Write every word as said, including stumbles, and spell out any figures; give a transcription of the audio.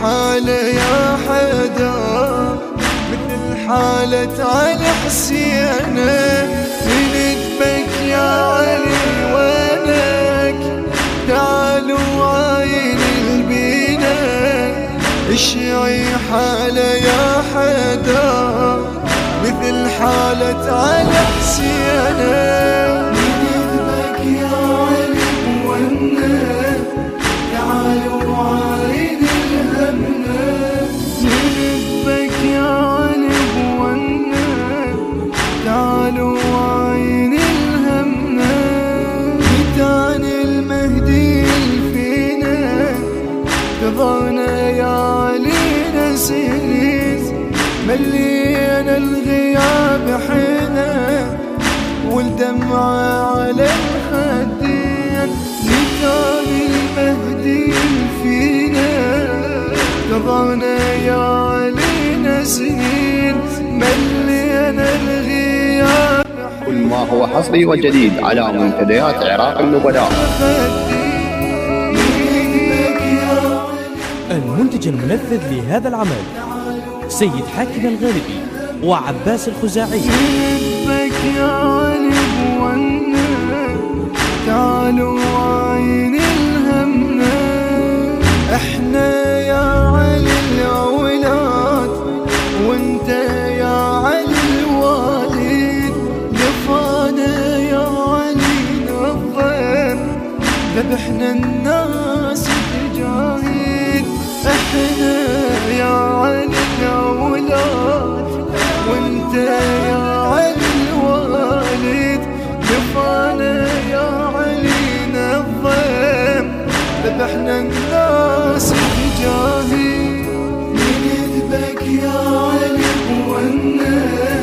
حالة يا حدا مثل حالة علي حسين، ندبك يا علي وينك تعال وعاين البينا، اشعي حالة يا حدا مثل حالة علي حسين، ندبك يا علي وينك تعال وعاين الهمنا، ندبك يا علي وينك تعال وعاين الهمنا، متان المهدي فينا تضعنا يا علينا سنين، ملينا الغياب حنا والدمعة على الخدين، متان المهدي فينا تضعنا يا علينا سنين، ملينا الغياب كل ما هو حصري وجديد على منتديات عراق النبلاء. المنتج المنفذ لهذا العمل سيد حاكم الغالبي وعباس الخزاعي. ندبك يا علي وينك تعالوا وعين الهمنا، احنا يا علي الأولاد وانت يا علي الوالد، لفانا يا علي نظم ذبحنا الناس تجاهد، احنا يا علي الأولاد وانت يا علي الوالد، لفانا يا علي نظم ذبحنا الناس تجاهد، ندبك يا علي وينك